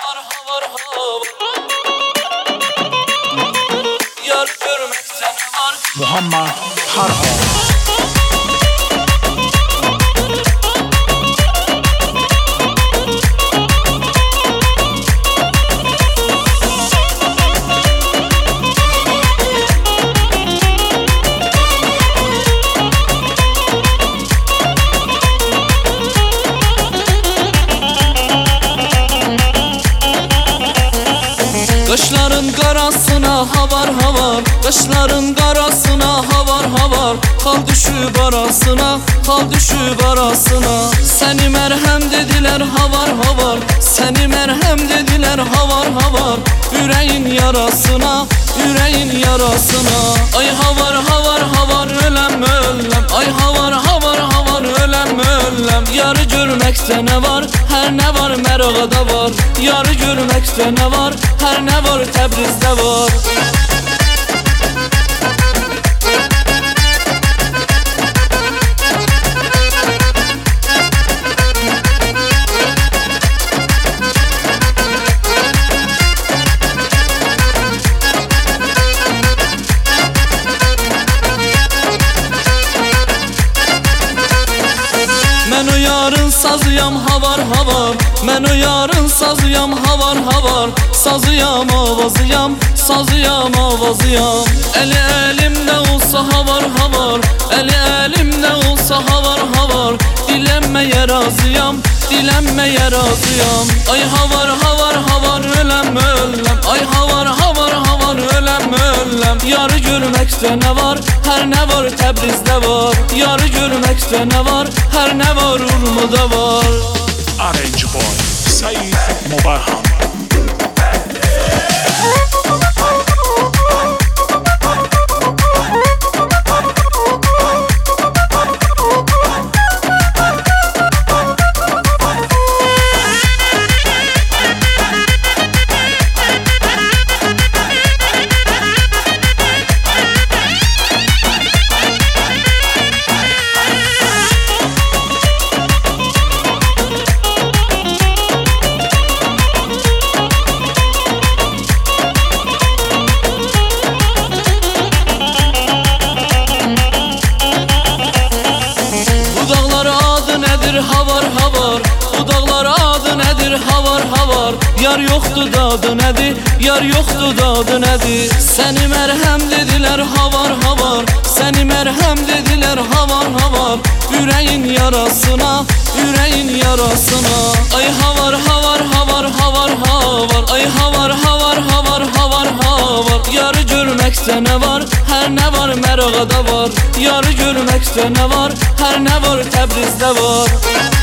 havar havar havar. Yar görmekte ne var? Muhammed Tarhan. Kışların karasına havar havar, kışların karasına havar havar. Kal düşüp arasına, kal düşüp arasına. Seni merhem dediler havar havar, seni merhem dediler havar havar. Yüreğin yarasına, yüreğin yarasına. Ay havar havar havar ölem ölem. Ay havar havar havar ölem ölem. Yarı görmekte ne var? Her ne var Meraga'da var. Yarı görmekte ne var? Her ne var Təbrizdə var. Mən o yarın sazıyam havar havar. Mən o yarın sazıyam havar havar. Sazıyam avazıyam, sazıyam avazıyam. Eli elimde olsa havar havar, eli elimde olsa havar havar. Dilenmeye razıyam, dilenmeye razıyam. Ay havar havar havar ölem ölem. Ay havar havar havar ölem ölem. Yarı görmekte ne var? Her ne var Təbrizdə var. Yarı görmekte ne var? Her ne var Urmu'da var. Arrange boy Said Mubarham. Havar havar, bu dağlar adı nedir? Havar havar. Yar yoktu dadı nedir? Yar yoktu dadı nedir? Seni merhem dediler havar havar, seni merhem dediler havar havar. Yüreğin yarasına, yüreğin yarasına. Ay havar havar havar havar havar. Ay havar havar havar havar havar. Yarı görmekte ne var? Her ne var Meraga'da var. Yarı görmekte ne var? Her ne var Təbrizdə var.